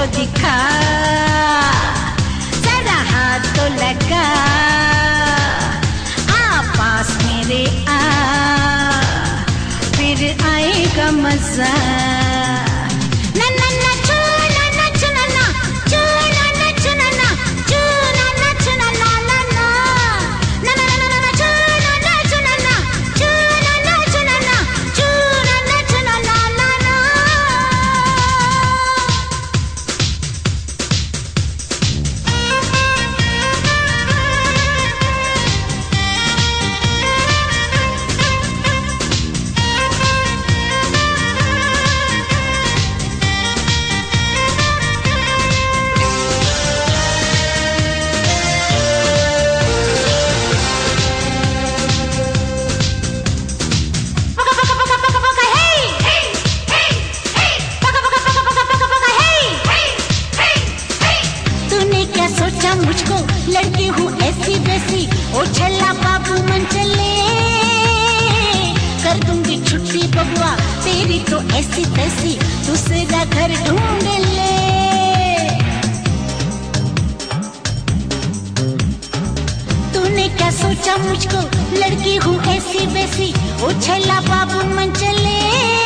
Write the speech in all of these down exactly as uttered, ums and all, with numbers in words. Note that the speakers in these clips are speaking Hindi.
दिखा, जरा हाथ तो लगा, आ पास मेरे आ, फिर आएगा मजा। मुझको लड़की हूँ ऐसी वैसी, ओ छल्ला बाबू मन चले, कर दूंगी छुट्टी बबुआ तेरी तो ऐसी तैसी, दूसरा घर ढूंढ ले। तूने क्या सोचा मुझको लड़की हूँ ऐसी वैसी, ओ छल्ला बाबू मन चले,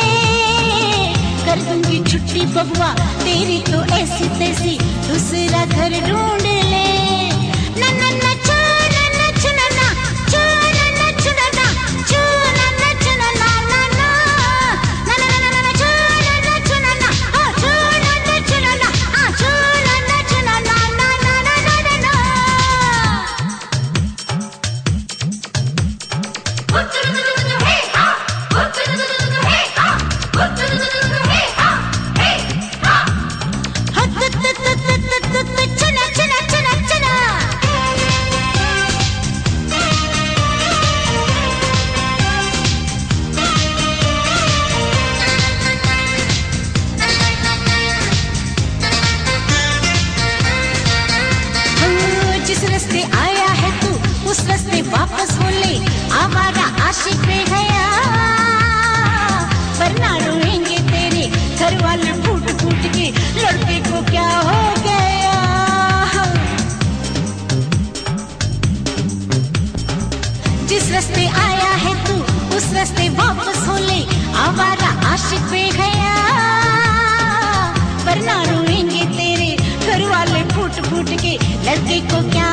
कर दूंगी छुट्टी बबुआ तेरी तो ऐसी तैसी, दूसरा घर ढूंढ ले। ना ना ना चू ना ना चू ना ना चू ना ना चू ना ना चू ना ना चू ना ना ना ना ना ना ना ना चू ना ना चू ना ना आ चू ना ना चू ना ना आ चू ना ना चू ना ना ना ना ना ना ना हे हा हे हा हे हा हे हा हत तत तत तत चना चना चना चना। जिस रास्ते आया है तू उस रास्ते वापस हो ले, आवारा आशिक में गया, वरना रोएंगे तेरे घर वाले फूट फूट के, लड़के को क्या हो गया। जिस रास्ते आया है तू उस रास्ते वापस हो ले, आवारा आशिक में गया, वरना रोएंगे तेरे घर वाले फूट फूट के, लड़के को क्या